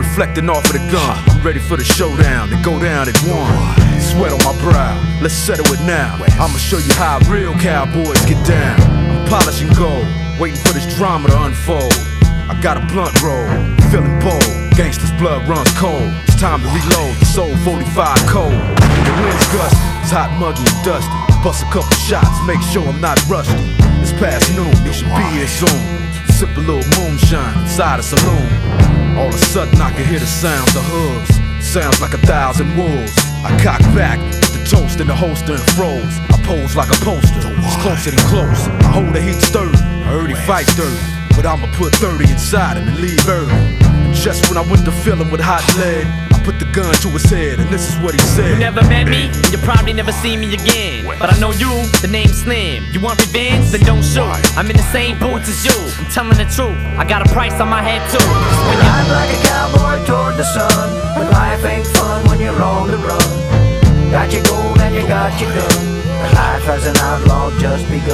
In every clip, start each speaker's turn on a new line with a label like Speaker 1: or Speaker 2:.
Speaker 1: deflecting off of the gun. I'm ready for the showdown to go down at one. Sweat on my brow, let's settle it now. I'ma show you how real cowboys get down. I'm polishing gold, waiting for this drama to unfold. I got a blunt roll, feeling bold. Gangsta's blood runs cold. It's time to reload, the soul 45 cold. The wind's gusty, it's hot, muggy, and dusty. Bust a couple shots, make sure I'm not rusty. It's past noon, you should be here soon. Sip a little moonshine inside a saloon. All of a sudden I can hear the sounds of hooves. Sounds like 1,000 wolves. I cock back, put the toast in the holster and froze. I pose like a poster, it's closer than close. I hold the heat sturdy, I heard he fights dirty, but I'ma put 30 inside him and leave early. And just when I went to fill him with hot lead, I put the gun to his head and this is what he said.
Speaker 2: You never met me, and you'll probably never see me again. But I know you, the name's Slim. You want revenge? Then don't shoot. I'm in the same boots as you, I'm telling the truth. I got a price on my head too.
Speaker 3: Ride like a cowboy toward the sun, but life ain't fun when you're on the run. Got your gold and you got your gun, but life as an outlaw just begun.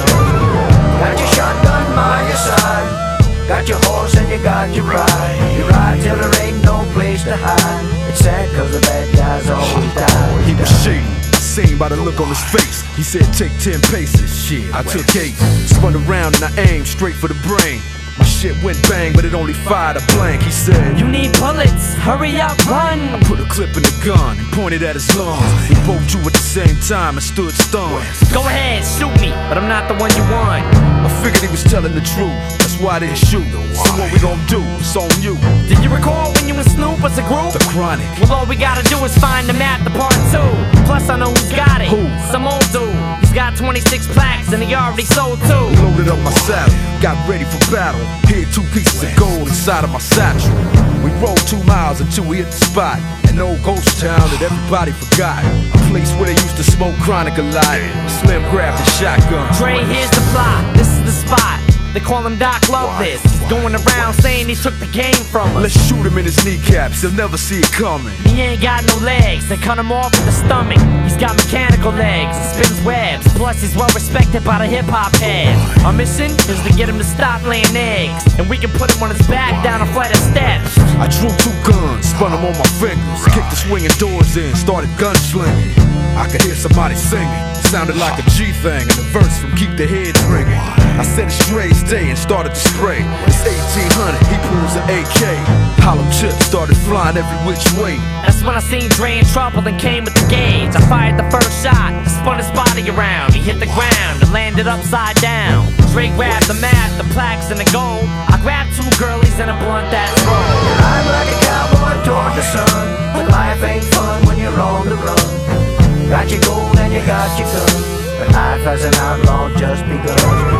Speaker 3: Got your shotgun by your side, got your horse and you got your pride. You ride till there ain't no place to hide. It's sad cause the bad guys always die.
Speaker 1: He was shady, seen by the look on his face. He said take 10 paces, shit, I took 8. Spun around and I aimed straight for the brain. My shit went bang, but it only fired a blank. He said,
Speaker 2: you need bullets, hurry up, run.
Speaker 1: I put a clip in the gun and pointed at his lungs. We both drew at the same time and stood stunned.
Speaker 2: Go ahead, shoot me, but I'm not the one you want.
Speaker 1: I figured he was telling the truth, that's why I didn't shoot. So what we gon' do, it's on you.
Speaker 2: Did you recall when you and Snoop was a group?
Speaker 1: The Chronic.
Speaker 2: Well, all we gotta do is find them at the part 2. Plus I know who's got it.
Speaker 1: Who?
Speaker 2: Some old dude. He's got 26 plaques and he already sold 2.
Speaker 1: Loaded up my saddle, got ready for battle. Hid 2 pieces of gold inside of my satchel. We rode 2 miles until we hit the spot, an old ghost town that everybody forgot. A place where they used to smoke Chronic a lot. Slim grabbed a shotgun.
Speaker 2: Dre, here's the plot, this is the spot. They call him Doc Love this. He's going around saying he took the game from us.
Speaker 1: Let's shoot him in his kneecaps, he'll never see it coming.
Speaker 2: He ain't got no legs, they cut him off with the stomach. He's got mechanical legs, he spins webs. Plus he's well respected by the hip-hop heads. Our mission is to get him to stop laying eggs, and we can put him on his back down a flight of steps.
Speaker 1: I drew 2 guns, spun them on my fingers, kicked the swinging doors in, started gunslinging. I could hear somebody singing, sounded like a G thing, and a verse from Keep the Heads Ringing. I said it's Dre's day and started to spray. It's 1800, he pulls an AK. Hollow chips started flying every which way.
Speaker 2: That's when I seen Dre in trouble and came with the gauge. I fired the first shot, I spun his body around. He hit the ground and landed upside down. Dre grabbed the mat, the plaques, and the gold. I grabbed 2 girlies and a blunt that's roll.
Speaker 3: Ride like a cowboy toward the sun, but life ain't fun when you're on the run. Got your gold and you got your gun, but life as an outlaw just begun.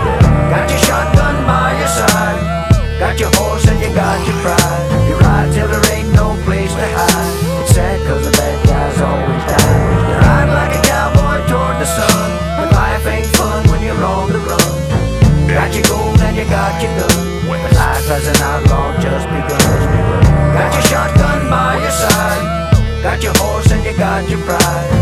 Speaker 3: Got your shotgun by your side, got your horse and you got your pride. You ride till there ain't no place to hide. It's sad cause the bad guys always die. You ride like a cowboy toward the sun, but life ain't fun when you're on the run. Got your gold and you got your gun, but life as an outlaw just begun. Got your shotgun by your side, got your horse and you got your pride.